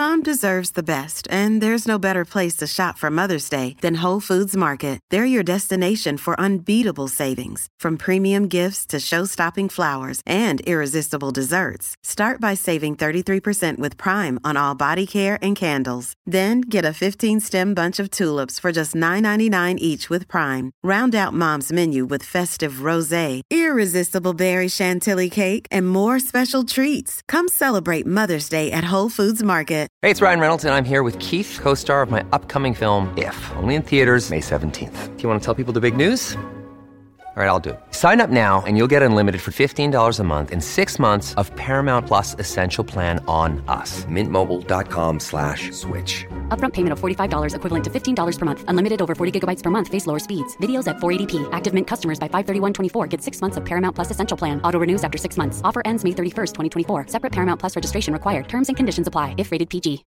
Mom deserves the best, and there's no better place to shop for Mother's Day than Whole Foods Market. They're your destination for unbeatable savings, from premium gifts to show-stopping flowers and irresistible desserts. Start by saving 33% with Prime on all body care and candles. Then get a 15-stem bunch of tulips for just $9.99 each with Prime. Round out Mom's menu with festive rosé, irresistible berry chantilly cake, and more special treats. Come celebrate Mother's Day at Whole Foods Market. Hey, it's Ryan Reynolds, and I'm here with Keith, co-star of my upcoming film, If, only in theaters May 17th. Do you want to tell people the big news? All right, I'll do it. Sign up now and you'll get unlimited for $15 a month and 6 months of Paramount Plus Essential Plan on us. MintMobile.com/switch. Upfront payment of $45 equivalent to $15 per month. Unlimited over 40 gigabytes per month. Face lower speeds. Videos at 480p. Active Mint customers by 531.24 get 6 months of Paramount Plus Essential Plan. Auto renews after 6 months. Offer ends May 31st, 2024. Separate Paramount Plus registration required. Terms and conditions apply if rated PG.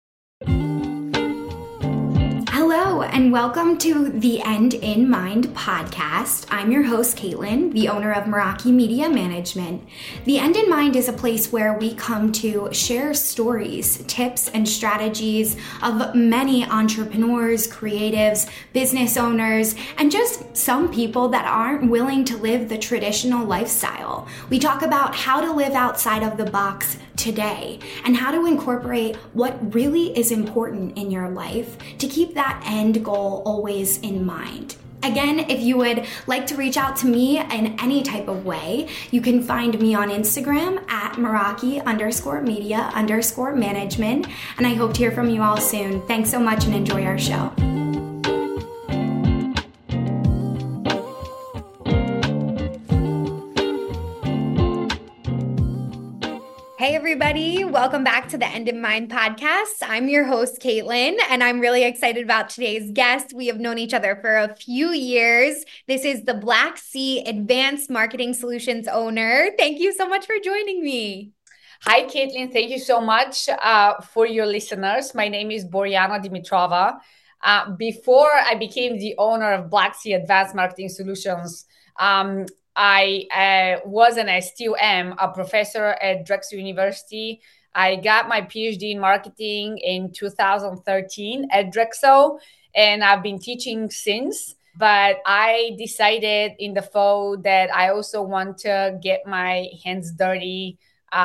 Hello, and welcome to the End in Mind podcast. I'm your host, Caitlin, the owner of Meraki Media Management. The End in Mind is a place where we come to share stories, tips, and strategies of many entrepreneurs, creatives, business owners, and just some people that aren't willing to live the traditional lifestyle. We talk about how to live outside of the box today and how to incorporate what really is important in your life to keep that end goal always in mind. Again, if you would like to reach out to me in any type of way, you can find me on Instagram at Meraki_media_management. And I hope to hear from you all soon. Thanks so much and enjoy our show. Hey everybody, welcome back to the End in Mind podcast. I'm your host, Caitlin, and I'm really excited about today's guest. We have known each other for a few years. This is the Black Sea Advanced Marketing Solutions owner. Thank you so much for joining me. Hi, Caitlin. Thank you so much for your listeners. My name is Boriana Dimitrova. Before I became the owner of Black Sea Advanced Marketing Solutions, I was and I still am a professor at Drexel University. I got my PhD in marketing in 2013 at Drexel, and I've been teaching since. But I decided in the fall that I also want to get my hands dirty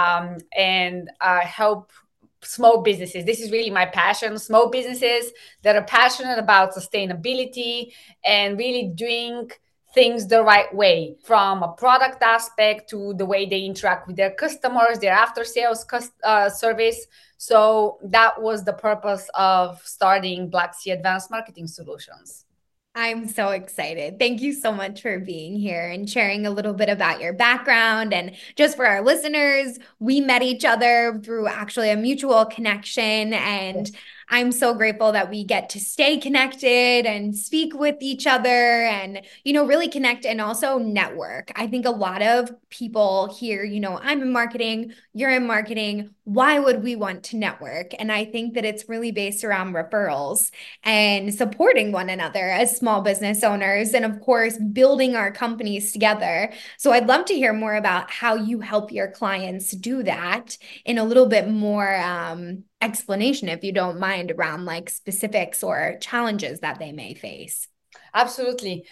and help small businesses. This is really my passion. Small businesses that are passionate about sustainability and really doing things the right way, from a product aspect to the way they interact with their customers, their after sales service. So that was the purpose of starting Black Sea Advanced Marketing Solutions. I'm so excited. Thank you so much for being here and sharing a little bit about your background. And just for our listeners, we met each other through actually a mutual connection. And I'm so grateful that we get to stay connected and speak with each other and, really connect and also network. I think a lot of people here, I'm in marketing, you're in marketing. Why would we want to network? And I think that it's really based around referrals and supporting one another as small business owners and, of course, building our companies together. So I'd love to hear more about how you help your clients do that in a little bit more explanation, if you don't mind, around like specifics or challenges that they may face. Absolutely.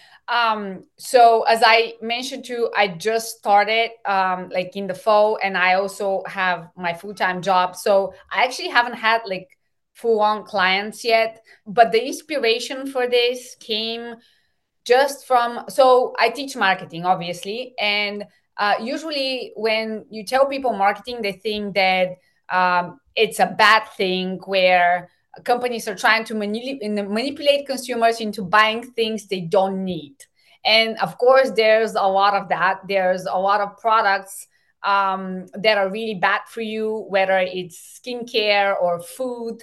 So as I mentioned too, I just started like in the fall, and I also have my full-time job. So I actually haven't had like full-on clients yet, but the inspiration for this came just from, so I teach marketing, obviously. And usually when you tell people marketing, they think that it's a bad thing where companies are trying to manipulate consumers into buying things they don't need. And of course, there's a lot of that. There's a lot of products that are really bad for you, whether it's skincare or food.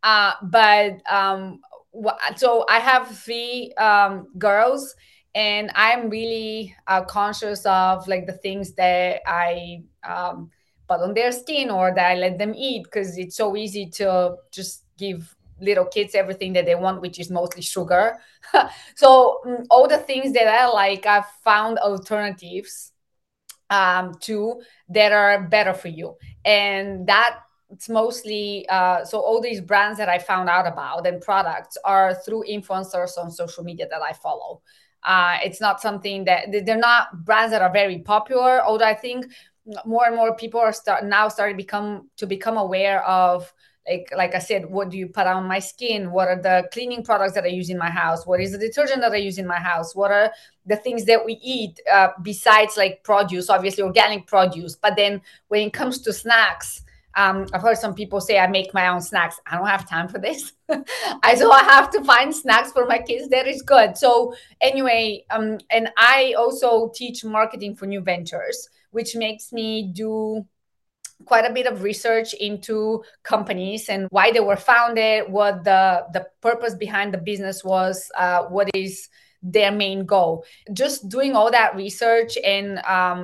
So I have 3 girls, and I'm really conscious of like the things that I put on their skin or that I let them eat, because it's so easy to just give little kids everything that they want, which is mostly sugar. So all the things that I like, I've found alternatives to that are better for you. And that it's mostly so all these brands that I found out about and products are through influencers on social media that I follow. It's not something that they're not brands that are very popular, although I think more and more people are starting to become aware of, like I said, what do you put on my skin? What are the cleaning products that I use in my house? What is the detergent that I use in my house? What are the things that we eat besides like produce, obviously organic produce? But then when it comes to snacks, I've heard some people say I make my own snacks. I don't have time for this. I have to find snacks for my kids. That is good. So anyway, and I also teach marketing for new ventures, which makes me do quite a bit of research into companies and why they were founded, what the purpose behind the business was, what is their main goal. Just doing all that research and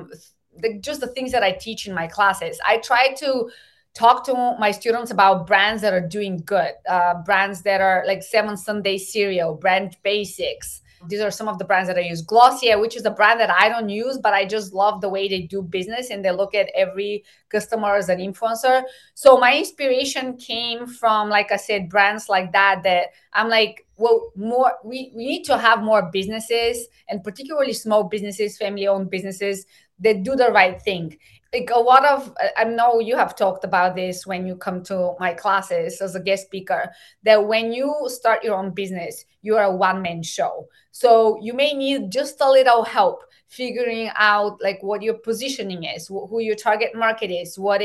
just the things that I teach in my classes. I try to talk to my students about brands that are doing good, brands that are like Seven Sunday Cereal, Brand Basics. These are some of the brands that I use. Glossier, which is a brand that I don't use, but I just love the way they do business and they look at every customer as an influencer. So my inspiration came from, like I said, brands like that I'm like, well, we need to have more businesses, and particularly small businesses, family-owned businesses that do the right thing. Like a lot of, I know you have talked about this when you come to my classes as a guest speaker, that when you start your own business, you are a one-man show. So you may need just a little help figuring out like what your positioning is, who your target market is, what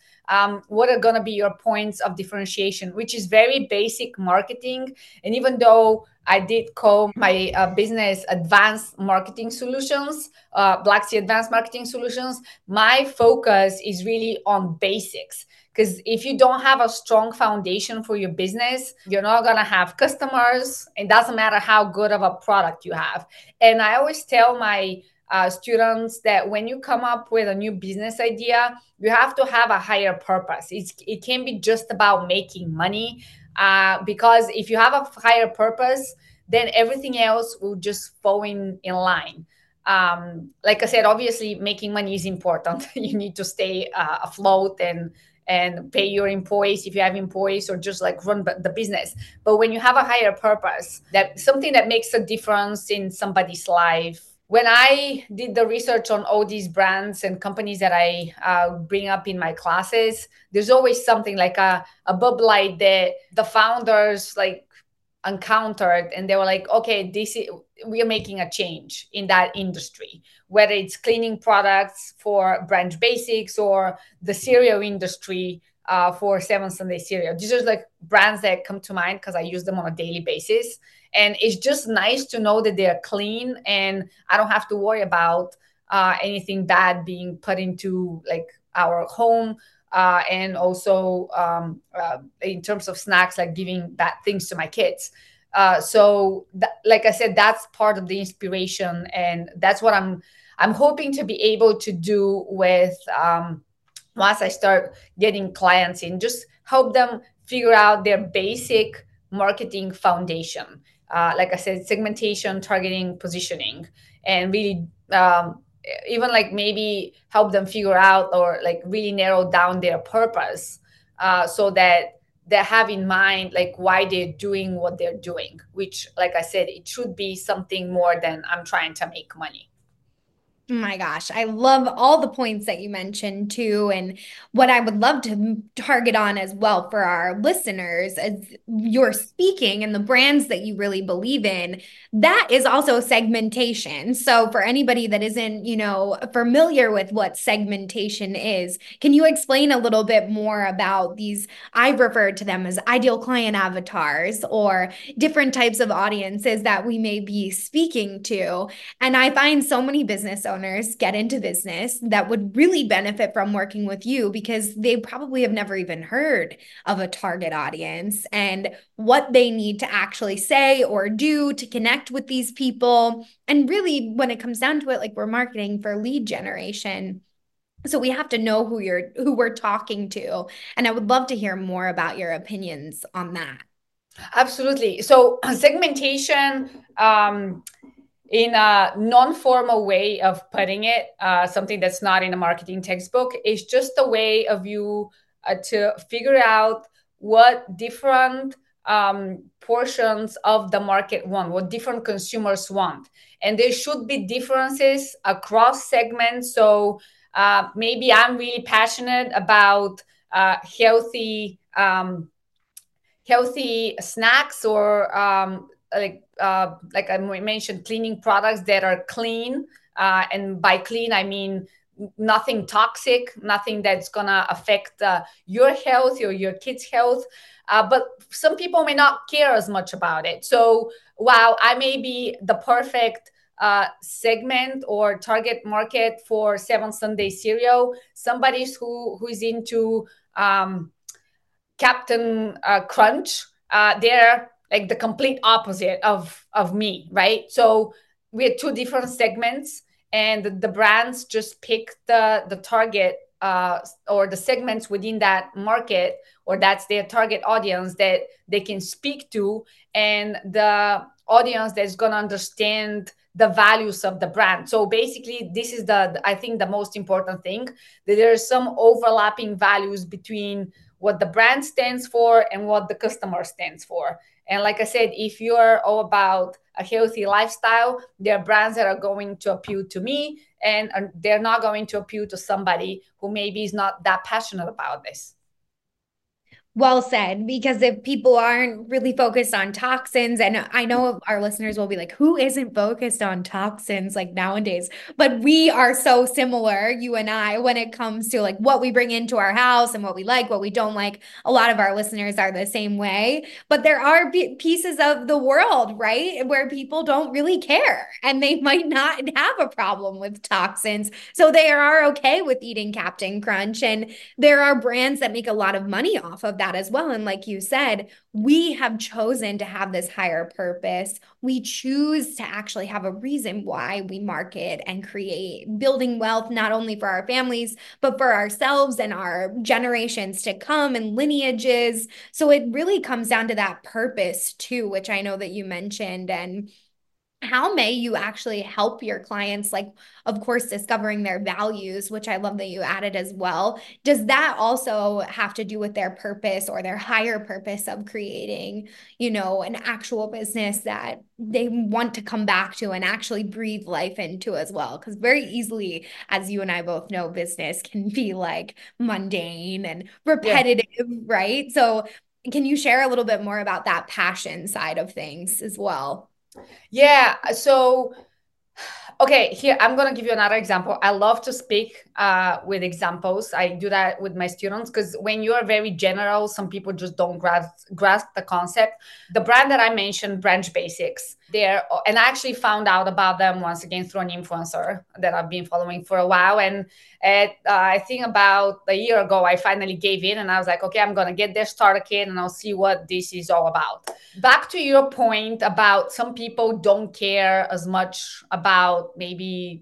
are going to be your points of differentiation, which is very basic marketing. And even though I did call my business Advanced Marketing Solutions, Black Sea Advanced Marketing Solutions, my focus is really on basics. Because if you don't have a strong foundation for your business, you're not going to have customers. It doesn't matter how good of a product you have. And I always tell my students that when you come up with a new business idea, you have to have a higher purpose. It can't be just about making money, because if you have a higher purpose, then everything else will just fall in line. Like I said, obviously making money is important. You need to stay afloat and pay your employees if you have employees, or just like run the business. But when you have a higher purpose, that something that makes a difference in somebody's life. When I did the research on all these brands and companies that I bring up in my classes, there's always something like a Bud Light that the founders like encountered, and they were like, okay, we are making a change in that industry, whether it's cleaning products for Brand Basics or the cereal industry for Seven Sunday Cereal. These are like brands that come to mind because I use them on a daily basis. And it's just nice to know that they're clean and I don't have to worry about anything bad being put into like our home. And also in terms of snacks, like giving bad things to my kids. Like I said, that's part of the inspiration, and that's what I'm hoping to be able to do with once I start getting clients in, just help them figure out their basic marketing foundation. Like I said, segmentation, targeting, positioning, and really even like maybe help them figure out or like really narrow down their purpose, so that they have in mind like why they're doing what they're doing, which, like I said, it should be something more than I'm trying to make money. Oh my gosh, I love all the points that you mentioned too. And what I would love to target on as well for our listeners as you're speaking and the brands that you really believe in, that is also segmentation. So for anybody that isn't, familiar with what segmentation is, can you explain a little bit more about these? I've referred to them as ideal client avatars or different types of audiences that we may be speaking to. And I find so many business owners get into business that would really benefit from working with you because they probably have never even heard of a target audience and what they need to actually say or do to connect with these people. And really, when it comes down to it, like we're marketing for lead generation. So we have to know who we're talking to. And I would love to hear more about your opinions on that. Absolutely. So segmentation, in a non-formal way of putting it, something that's not in a marketing textbook, is just a way of you to figure out what different portions of the market want, what different consumers want. And there should be differences across segments. So maybe I'm really passionate about healthy snacks, or like I mentioned, cleaning products that are clean. And by clean, I mean nothing toxic, nothing that's gonna affect your health or your kids' health. But some people may not care as much about it. So while I may be the perfect segment or target market for Seven Sunday cereal, somebody who is into Captain Crunch, they're like the complete opposite of me, right? So we had two different segments, and the brands just pick the target or the segments within that market, or that's their target audience that they can speak to, and the audience that's going to understand the values of the brand. So basically, this is I think the most important thing, that there are some overlapping values between what the brand stands for and what the customer stands for. And like I said, if you're all about a healthy lifestyle, there are brands that are going to appeal to me, and they're not going to appeal to somebody who maybe is not that passionate about this. Well said, because if people aren't really focused on toxins, and I know our listeners will be like, who isn't focused on toxins like nowadays? But we are so similar, you and I, when it comes to like what we bring into our house and what we like, what we don't like. A lot of our listeners are the same way, but there are pieces of the world, right, where people don't really care and they might not have a problem with toxins. So they are okay with eating Captain Crunch. And there are brands that make a lot of money off of that as well. And like you said, we have chosen to have this higher purpose. We choose to actually have a reason why we market and create, building wealth, not only for our families, but for ourselves and our generations to come and lineages. So it really comes down to that purpose too, which I know that you mentioned. And how may you actually help your clients, like, of course, discovering their values, which I love that you added as well. Does that also have to do with their purpose or their higher purpose of creating, an actual business that they want to come back to and actually breathe life into as well? Because very easily, as you and I both know, business can be like mundane and repetitive, right? So can you share a little bit more about that passion side of things as well? Yeah. So, okay, here I'm going to give you another example. I love to speak with examples. I do that with my students because when you are very general, some people just don't grasp the concept. The brand that I mentioned, Branch Basics, and I actually found out about them once again through an influencer that I've been following for a while. And I think about a year ago, I finally gave in and I was like, okay, I'm going to get their starter kit and I'll see what this is all about. Back to your point about some people don't care as much about maybe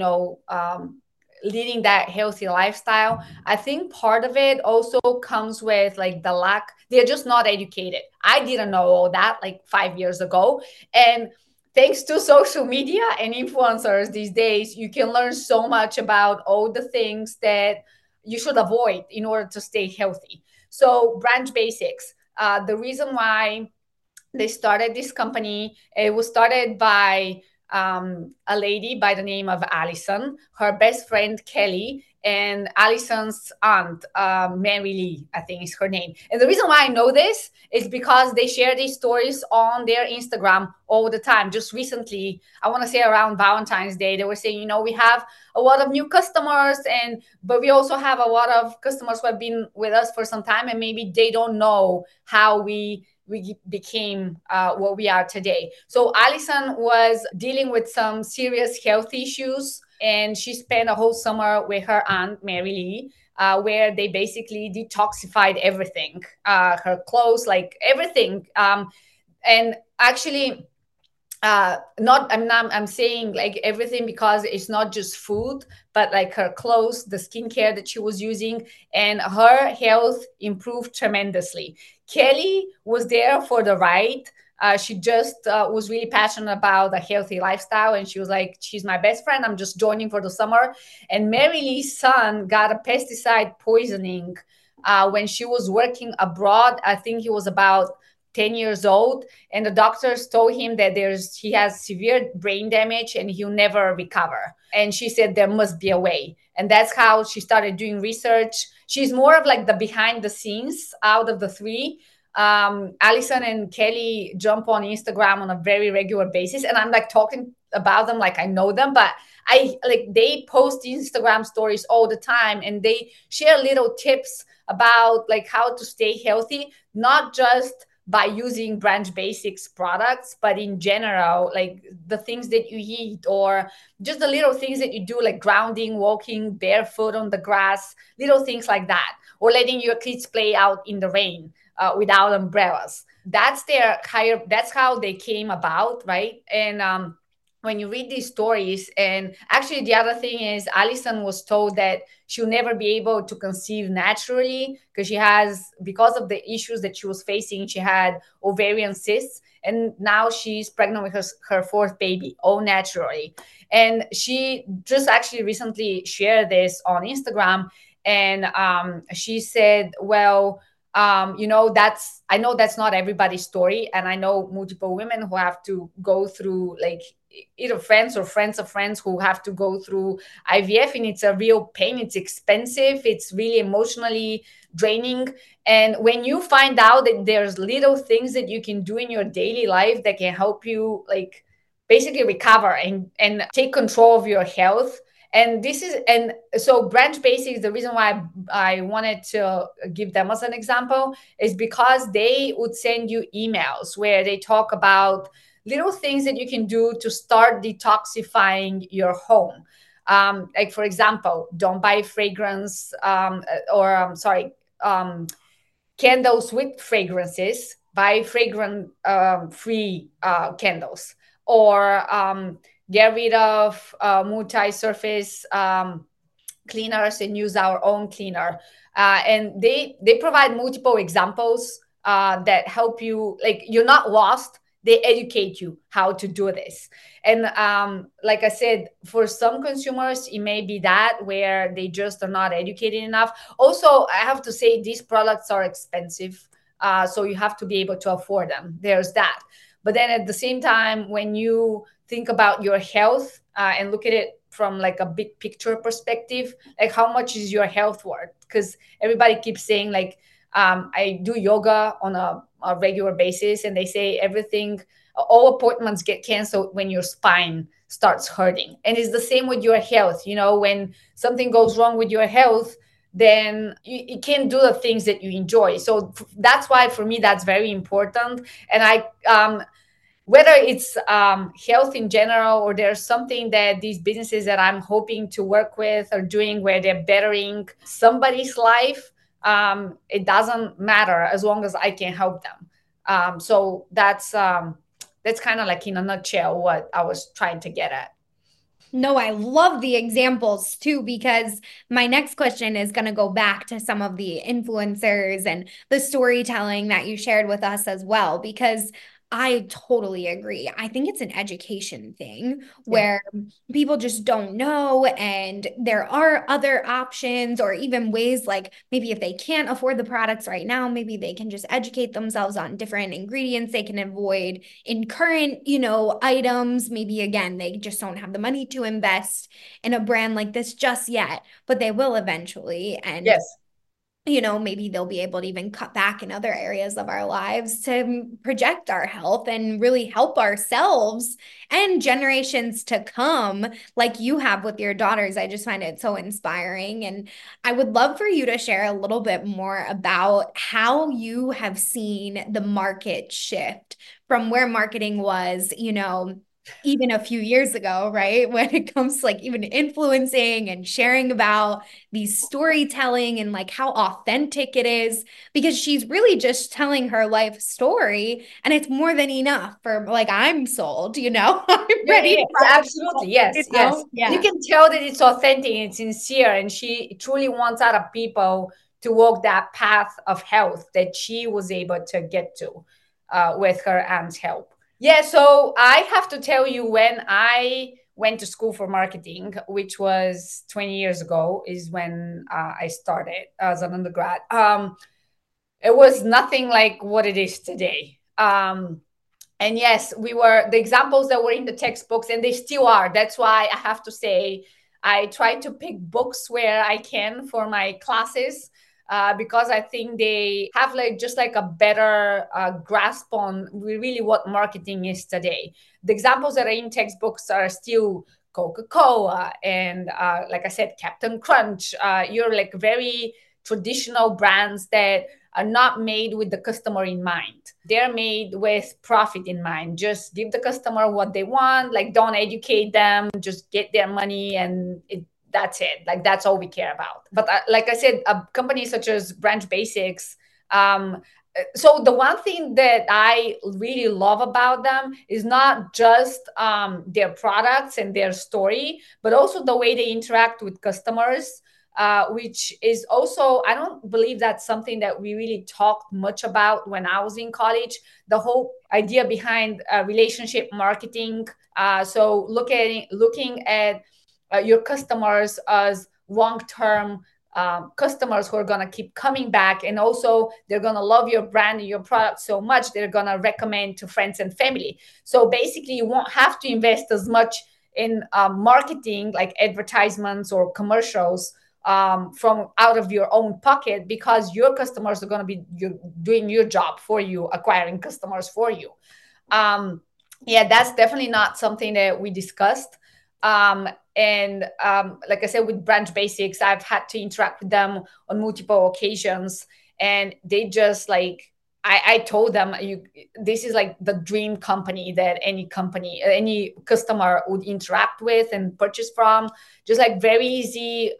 leading that healthy lifestyle. I think part of it also comes with like the lack, they're just not educated. I didn't know all that like 5 years ago. And thanks to social media and influencers these days, you can learn so much about all the things that you should avoid in order to stay healthy. So Branch Basics, the reason why they started this company, it was started by a lady by the name of Allison, her best friend Kelly, and Allison's aunt, Mary Lee, I think is her name. And the reason why I know this is because they share these stories on their Instagram all the time. Just recently, I want to say around Valentine's Day, they were saying, we have a lot of new customers, but we also have a lot of customers who have been with us for some time, and maybe they don't know how we became what we are today. So Allison was dealing with some serious health issues, and she spent a whole summer with her aunt, Mary Lee, where they basically detoxified everything, her clothes, like everything. And actually, I'm saying like everything because it's not just food, but like her clothes, the skincare that she was using, and her health improved tremendously. Kelly was there for the ride. She just was really passionate about a healthy lifestyle. And she was like, she's my best friend. I'm just joining for the summer. And Mary Lee's son got a pesticide poisoning when she was working abroad. I think he was about 10 years old, and the doctors told him that he has severe brain damage and he'll never recover. And she said there must be a way. And that's how she started doing research. She's more of like the behind the scenes out of the three. Allison and Kelly jump on Instagram on a very regular basis, and I'm like talking about them like I know them, but they post Instagram stories all the time, and they share little tips about like how to stay healthy, not just by using Branch Basics products, but in general, like the things that you eat or just the little things that you do, like grounding, walking barefoot on the grass, little things like that, or letting your kids play out in the rain without umbrellas. That's how they came about, right? And when you read these stories, and actually the other thing is Allison was told that she'll never be able to conceive naturally because of the issues that she was facing. She had ovarian cysts, and now she's pregnant with her fourth baby, all naturally. And she just actually recently shared this on Instagram, and she said, well, I know that's not everybody's story, and I know multiple women who have to go through, like, either friends or friends of friends who have to go through IVF, and it's a real pain. It's expensive. It's really emotionally draining. And when you find out that there's little things that you can do in your daily life that can help you, like, basically recover and take control of your health. And so Branch Basics, the reason why I wanted to give them as an example is because they would send you emails where they talk about little things that you can do to start detoxifying your home. Like, for example, don't buy fragrance candles with fragrances. Buy fragrance free candles, or get rid of multi-surface cleaners and use our own cleaner. And they provide multiple examples that help you, like, you're not lost. They educate you how to do this. And like I said, for some consumers, it may be that where they just are not educated enough. Also, I have to say these products are expensive. So you have to be able to afford them. There's that. But then at the same time, when you think about your health and look at it from like a big picture perspective, like, how much is your health worth? Because everybody keeps saying, like, I do yoga on a regular basis, and they say all appointments get canceled when your spine starts hurting. And it's the same with your health. When something goes wrong with your health, then you can't do the things that you enjoy. So that's why, for me, that's very important. And whether it's health in general, or there's something that these businesses that I'm hoping to work with are doing where they're bettering somebody's life, it doesn't matter as long as I can help them. So that's kind of like, in a nutshell, what I was trying to get at. No, I love the examples too, because my next question is going to go back to some of the influencers and the storytelling that you shared with us as well, because I totally agree. I think it's an education thing where people just don't know, and there are other options, or even ways, like, maybe if they can't afford the products right now, maybe they can just educate themselves on different ingredients they can avoid in current, items. Maybe, again, they just don't have the money to invest in a brand like this just yet, but they will eventually. And yes, maybe they'll be able to even cut back in other areas of our lives to project our health and really help ourselves and generations to come, like you have with your daughters. I just find it so inspiring. And I would love for you to share a little bit more about how you have seen the market shift from where marketing was, even a few years ago, right? When it comes to, like, even influencing and sharing about these storytelling and, like, how authentic it is, because she's really just telling her life story, and it's more than enough for, like, I'm sold, I'm ready. Yeah, absolutely. Yes. Yes. Yeah. You can tell that it's authentic and it's sincere, and she truly wants other people to walk that path of health that she was able to get to with her aunt's help. Yeah, so I have to tell you, when I went to school for marketing, which was 20 years ago, is when I started as an undergrad. It was nothing like what it is today. And yes, we were the examples that were in the textbooks, and they still are. That's why I have to say, I try to pick books where I can for my classes, because I think they have just a better grasp on really what marketing is today. The examples that are in textbooks are still Coca-Cola and, like I said, Captain Crunch. You're like very traditional brands that are not made with the customer in mind. They're made with profit in mind. Just give the customer what they want. Like, don't educate them. Just get their money, and that's it. Like, that's all we care about. But like I said, a company such as Branch Basics. So the one thing that I really love about them is not just their products and their story, but also the way they interact with customers. Which is also, I don't believe that's something that we really talked much about when I was in college. The whole idea behind relationship marketing. So looking at your customers as long-term customers who are going to keep coming back, and also they're going to love your brand and your product so much they're going to recommend to friends and family. So basically, you won't have to invest as much in marketing, like advertisements or commercials, from out of your own pocket, because your customers are going to be doing your job for you, acquiring customers for you. Yeah, that's definitely not something that we discussed. And like I said, with Branch Basics, I've had to interact with them on multiple occasions, and they just I told them, this is like the dream company that any customer would interact with and purchase from. Just like very easy,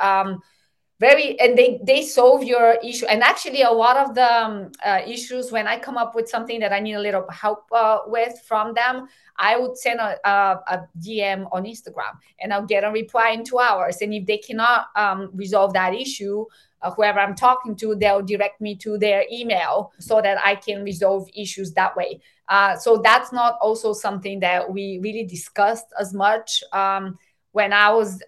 and they solve your issue. And actually, a lot of the issues, when I come up with something that I need a little help with from them, I would send a DM on Instagram, and I'll get a reply in 2 hours. And if they cannot resolve that issue, whoever I'm talking to, they'll direct me to their email so that I can resolve issues that way. So that's not also something that we really discussed as much when I was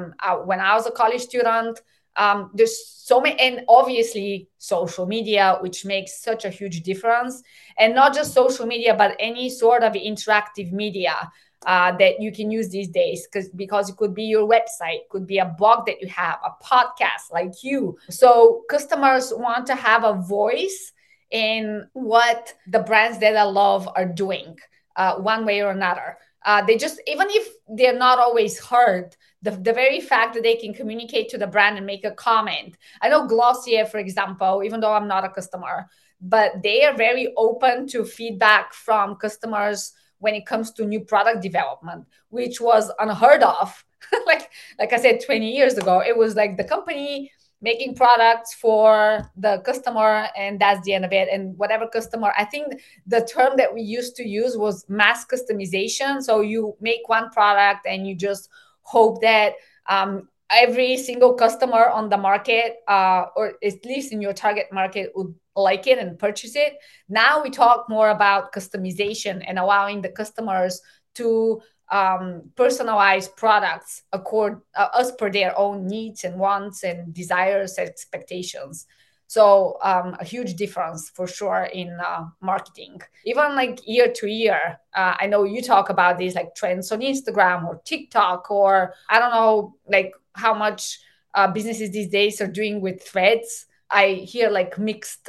a college student. There's so many, and obviously social media, which makes such a huge difference. And not just social media, but any sort of interactive media that you can use these days, because it could be your website, could be a blog that you have, a podcast like you. So customers want to have a voice in what the brands that I love are doing, one way or another. They just, even if they're not always heard, the very fact that they can communicate to the brand and make a comment. I know Glossier, for example, even though I'm not a customer, but they are very open to feedback from customers when it comes to new product development, which was unheard of. like I said, 20 years ago, it was like the company making products for the customer, and that's the end of it. And whatever customer, I think the term that we used to use was mass customization. So you make one product and you just hope that every single customer on the market, or at least in your target market, would like it and purchase it. Now we talk more about customization and allowing the customers to personalize products as per their own needs and wants and desires and expectations. So a huge difference for sure in marketing, even like year to year. I know you talk about these like trends on Instagram or TikTok, or I don't know, like how much businesses these days are doing with Threads. I hear like mixed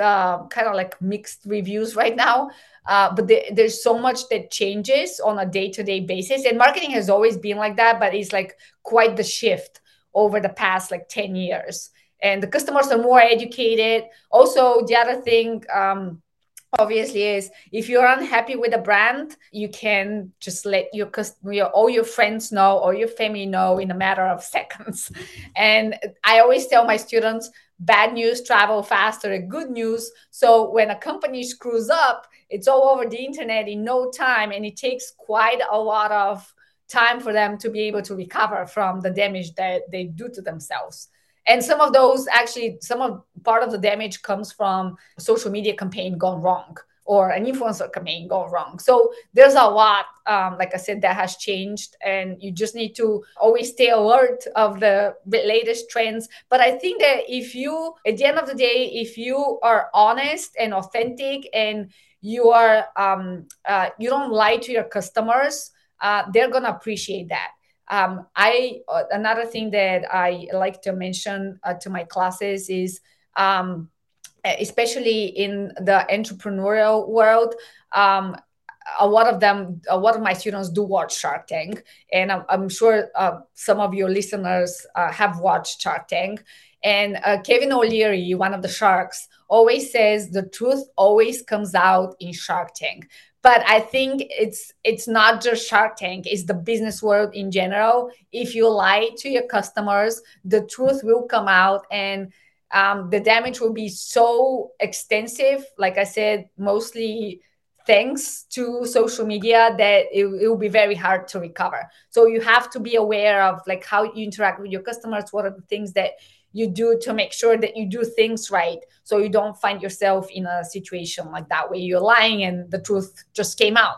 reviews right now. But there's so much that changes on a day-to-day basis. And marketing has always been like that, but it's like quite the shift over the past like 10 years. And the customers are more educated. Also, the other thing, obviously, is if you're unhappy with a brand, you can just let all your friends know or your family know in a matter of seconds. And I always tell my students, bad news travel faster than good news. So when a company screws up, it's all over the internet in no time, and it takes quite a lot of time for them to be able to recover from the damage that they do to themselves. And some of those, actually, part of the damage comes from social media campaign gone wrong, or an influencer campaign go wrong. So there's a lot, like I said, that has changed, and you just need to always stay alert of the latest trends. But I think that if you, at the end of the day, if you are honest and authentic, and you are you don't lie to your customers, they're gonna appreciate that. Another thing that I like to mention to my classes is, especially in the entrepreneurial world, a lot of my students do watch Shark Tank, and I'm sure some of your listeners have watched Shark Tank. And Kevin O'Leary, one of the sharks, always says the truth always comes out in Shark Tank. But I think it's not just Shark Tank, it's the business world in general. If you lie to your customers, the truth will come out, and the damage will be so extensive. Like I said, mostly thanks to social media, that it will be very hard to recover. So you have to be aware of like how you interact with your customers. What are the things that you do to make sure that you do things right, so you don't find yourself in a situation like that where you're lying and the truth just came out.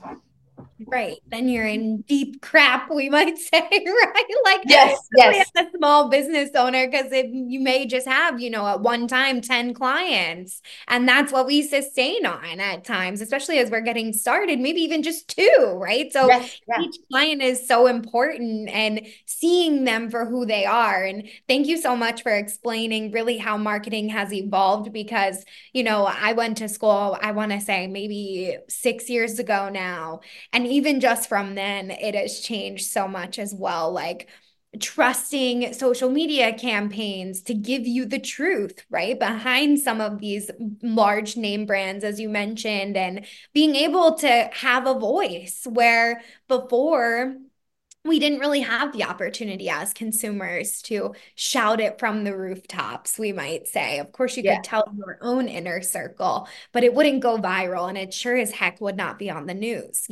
Right. Then you're in deep crap, we might say, right? Like, yes. As a small business owner, because you may just have, at one time 10 clients, and that's what we sustain on at times, especially as we're getting started, maybe even just 2, right? So each client is so important, and seeing them for who they are. And thank you so much for explaining really how marketing has evolved, because, I went to school, I want to say maybe 6 years ago now. And even just from then, it has changed so much as well. Like trusting social media campaigns to give you the truth, right, behind some of these large name brands, as you mentioned, and being able to have a voice where before we didn't really have the opportunity as consumers to shout it from the rooftops, we might say. Of course, you could tell your own inner circle, but it wouldn't go viral, and it sure as heck would not be on the news,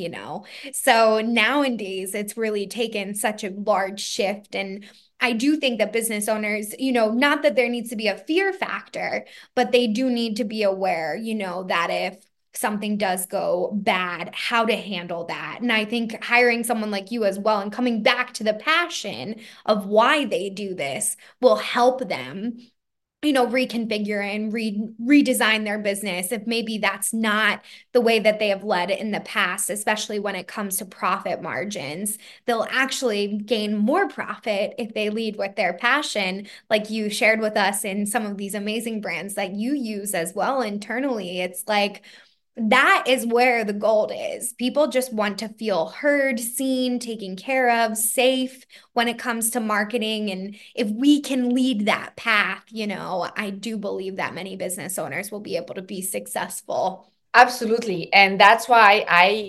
So nowadays, it's really taken such a large shift. And I do think that business owners, not that there needs to be a fear factor, but they do need to be aware, that if something does go bad, how to handle that. And I think hiring someone like you as well, and coming back to the passion of why they do this, will help them, reconfigure and redesign their business if maybe that's not the way that they have led in the past, especially when it comes to profit margins. They'll actually gain more profit if they lead with their passion, like you shared with us in some of these amazing brands that you use as well internally. It's like, that is where the gold is. People just want to feel heard, seen, taken care of, safe when it comes to marketing. And if we can lead that path, I do believe that many business owners will be able to be successful. Absolutely. And that's why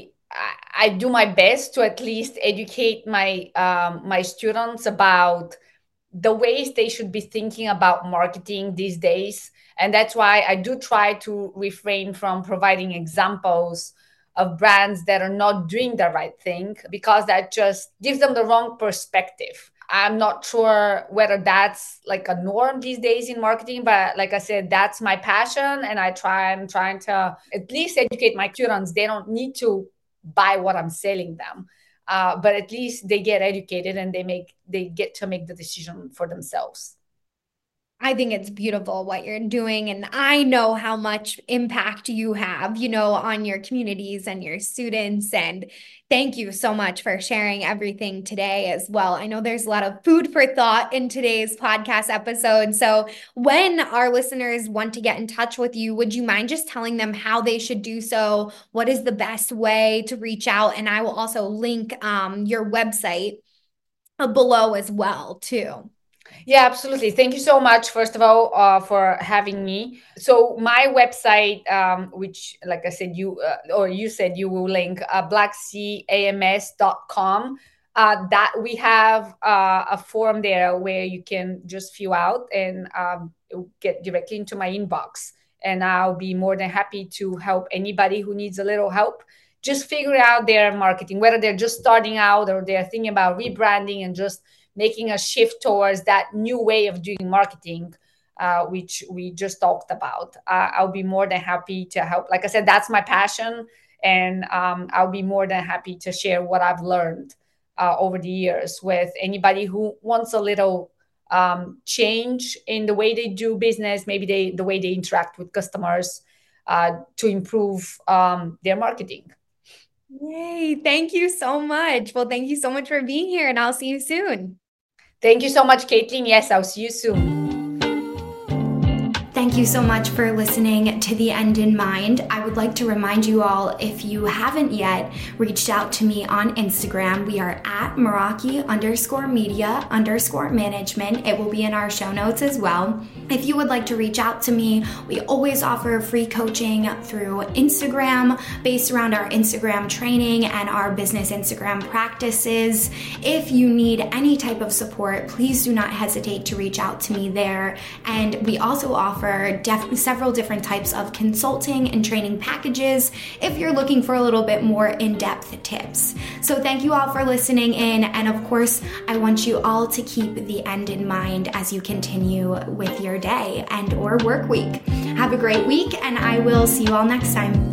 I do my best to at least educate my my students about the ways they should be thinking about marketing these days. And that's why I do try to refrain from providing examples of brands that are not doing the right thing, because that just gives them the wrong perspective. I'm not sure whether that's like a norm these days in marketing, but like I said, that's my passion. And I'm trying to at least educate my students. They don't need to buy what I'm selling them. But at least they get educated, and they get to make the decision for themselves. I think it's beautiful what you're doing. And I know how much impact you have, on your communities and your students. And thank you so much for sharing everything today as well. I know there's a lot of food for thought in today's podcast episode. So when our listeners want to get in touch with you, would you mind just telling them how they should do so? What is the best way to reach out? And I will also link your website below as well, too. Yeah, absolutely. Thank you so much, first of all, for having me. So my website, which, like I said, you said you will link, blackseaams.com. That we have a form there where you can just fill out and get directly into my inbox. And I'll be more than happy to help anybody who needs a little help just figure out their marketing, whether they're just starting out or they're thinking about rebranding and just making a shift towards that new way of doing marketing. which we just talked about. I'll be more than happy to help. Like I said, that's my passion. And I'll be more than happy to share what I've learned over the years with anybody who wants a little change in the way they do business, maybe the way they interact with customers to improve their marketing. Yay. Thank you so much. Well, thank you so much for being here, and I'll see you soon. Thank you so much, Caitlin. Yes, I'll see you soon. Thank you so much for listening to The End in Mind. I would like to remind you all, if you haven't yet reached out to me on Instagram, we are at Meraki_media_management. It will be in our show notes as well. If you would like to reach out to me, we always offer free coaching through Instagram based around our Instagram training and our business Instagram practices. If you need any type of support, please do not hesitate to reach out to me there. And we also offer several different types of consulting and training packages if you're looking for a little bit more in-depth tips. So thank you all for listening in, and of course, I want you all to keep the end in mind as you continue with your day and or work week. Have a great week, and I will see you all next time.